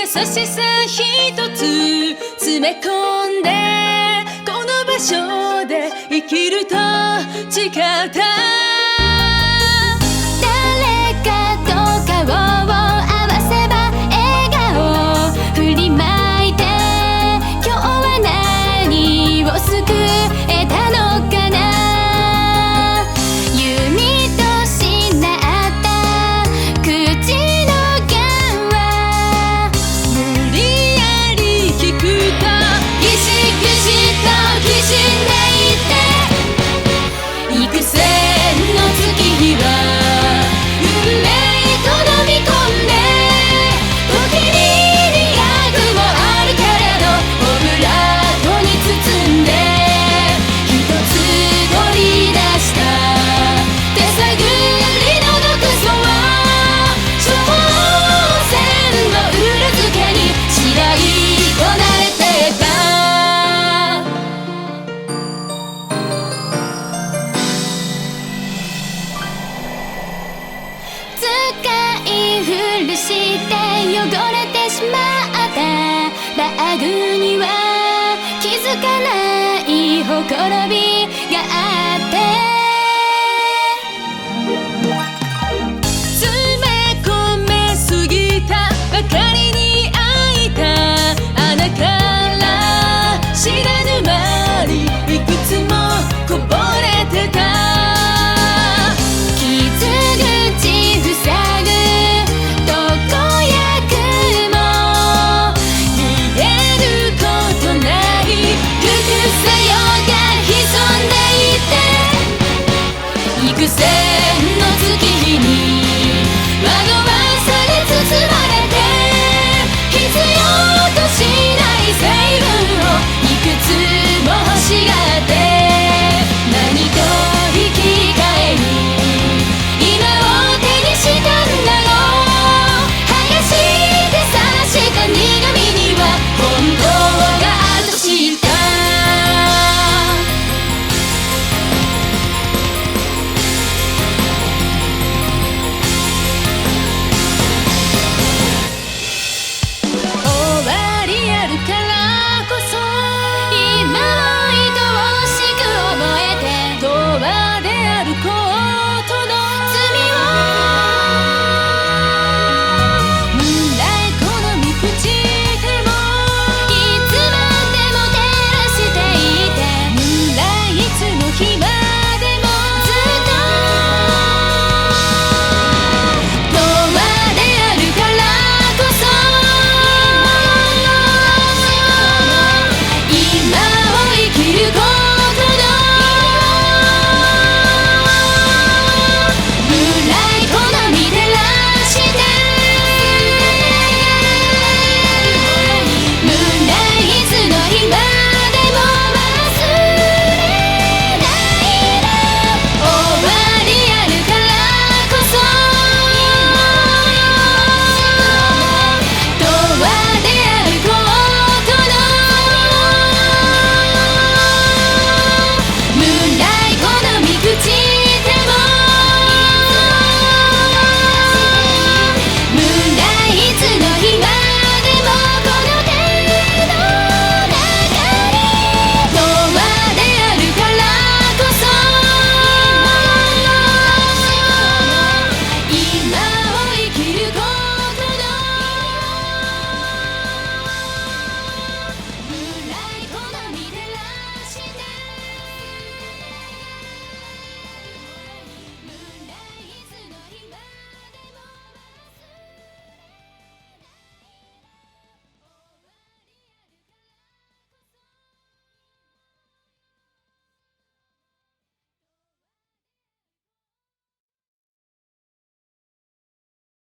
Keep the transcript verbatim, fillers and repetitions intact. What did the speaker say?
優しさ一つ詰め込んでこの場所で生きると誓った誰かと顔を合わせば笑顔振りまいて今日は何を救えたのかな弓としなった口の弦は無理やり聞くとギシギシときしんでいて幾千の月日は運命と飲み込んで時に利益もあるけれどオブラートに包んで一つ取り出した手探りの毒素は挑戦の裏付けに白いこなれてた使い古して汚れてしまったバッグには気づかないほころびがあって詰め込めすぎたばかりに開いた穴から知らぬ間にいくつもこぼれてた傷口塞ぐ毒薬も逃げることない副作用が潜んでいて幾千